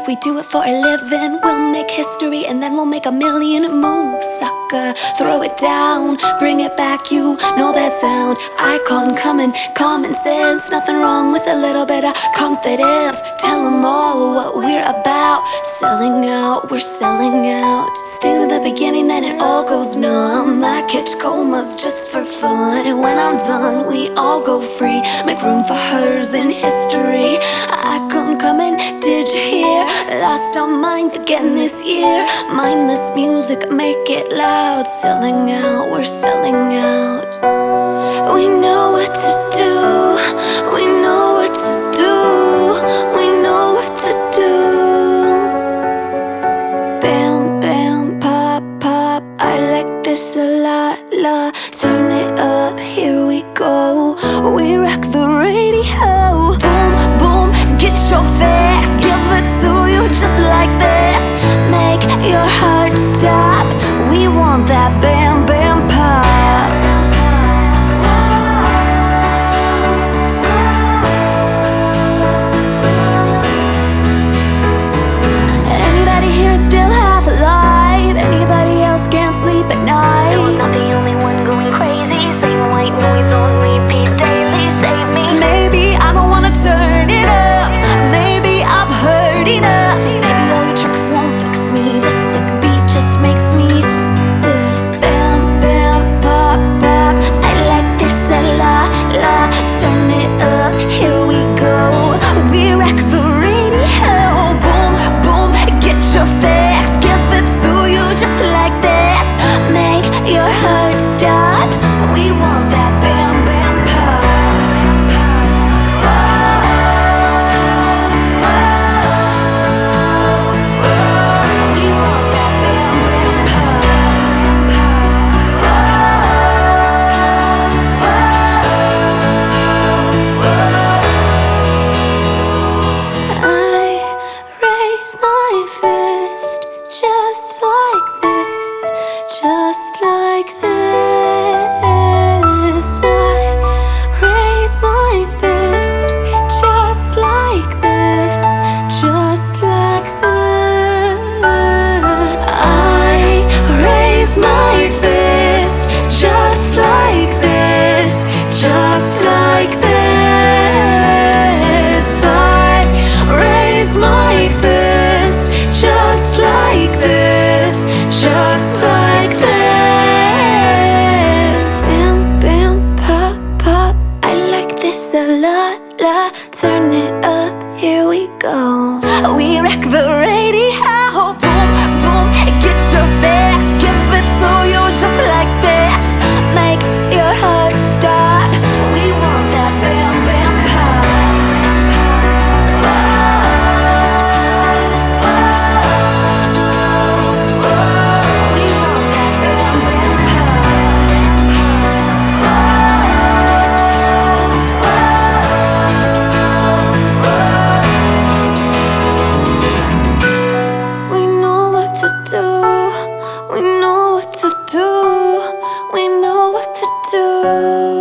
We do it for a living. We'll make history and then we'll make a million moves. Sucker, throw it down, bring it back, you know that sound. Icon coming, common sense. Nothing wrong with a little bit of confidence. Tell them all what we're about. Selling out, we're selling out. Stings in the beginning, then it all goes numb. I catch comas just for fun. And when I'm done, we all go free. Make room for hers in history. Icon coming, did you hear? Lost our minds again this year. Mindless music, make it loud. Selling out, we're selling out. We know what to do. We know what to do. We know what to do. Bam, bam, pop, pop. I like this a lot, la. Turn it up, here we go. We rock the radio. Boom, boom, get your fix. Give it to you just like this. Make your heart stop. We want that bam, bam, pop. Anybody here still half alive? Anybody else can't sleep at night? No, I'm not the only one going crazy. Same white noise on repeat daily. Save me. Maybe I don't wanna turn it up. Maybe I've heard enough. Maybe all your tricks won't fix me. The sick beat just makes me sick. Bam, bam, pop, pop. I like this a lot, la. Turn it up, here we go. We rock the radio. Boom, boom, get your fix. Give it to you just like this. Make your heart stop. We want that bam, bam, pop. We want that bam, bam, pop. I raise my fist just like this, just like this. I raise my fist just like this, just like this. I raise my fist just like this, just like this. I raise my fist just like this, just like this. Bam, bam, pop, pop. I like this a lot, la. Turn it up, here we go. We rock the radio. Boom, boom, get your fix. Give it to you just like this. Make your heart stop. We want that bam, bam, pop. We want that bam, bam, pop. We know what to do. We know what to do. We know what to do.